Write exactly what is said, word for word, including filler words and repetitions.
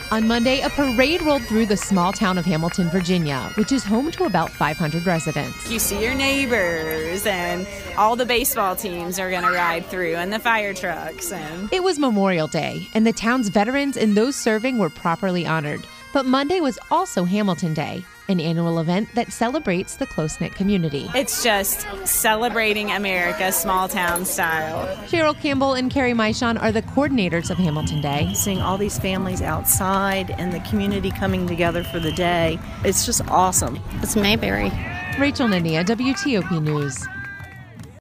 On Monday, a parade rolled through the small town of Hamilton, Virginia, which is home to about five hundred residents. You see your neighbors, and all the baseball teams are going to ride through, and the fire trucks. And It was Memorial Day, and the town's veterans and those serving were properly honored. But Monday was also Hamilton Day, an annual event that celebrates the close-knit community. It's just celebrating America small town style. Cheryl Campbell and Carrie Maishon are the coordinators of Hamilton Day. Seeing all these families outside and the community coming together for the day, it's just awesome. It's Mayberry. Rachel Nania, W T O P News.